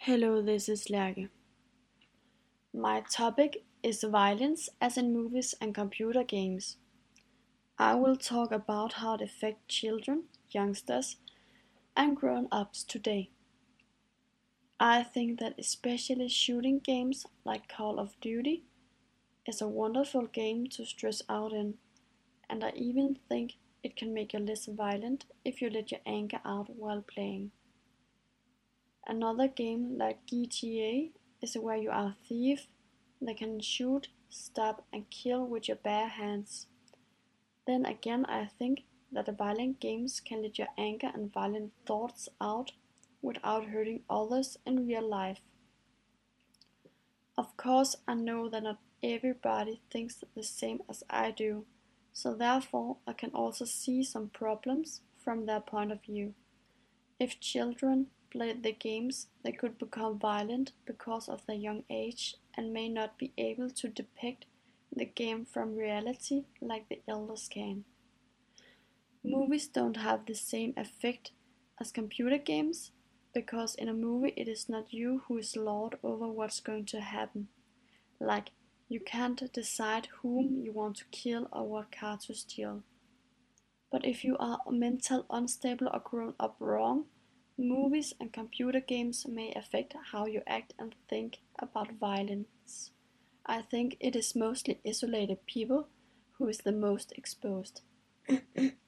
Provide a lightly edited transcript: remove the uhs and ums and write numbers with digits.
Hello, this is Lærke. My topic is violence as in movies and computer games. I will talk about how it affects children, youngsters, and grown-ups today. I think that especially shooting games like Call of Duty is a wonderful game to stress out in, and I even think it can make you less violent if you let your anger out while playing. Another game like GTA is where you are a thief that can shoot, stab, and kill with your bare hands. Then again, I think that the violent games can let your anger and violent thoughts out without hurting others in real life. Of course, I know that not everybody thinks the same as I do, so therefore I can also see some problems from their point of view. If children play the games, they could become violent because of their young age and may not be able to depict the game from reality like the elders can. Movies don't have the same effect as computer games because in a movie it is not you who is lord over what's going to happen. Like, you can't decide whom you want to kill or what car to steal. But if you are mental unstable or grown up wrong, movies and computer games may affect how you act and think about violence. I think it is mostly isolated people who is the most exposed.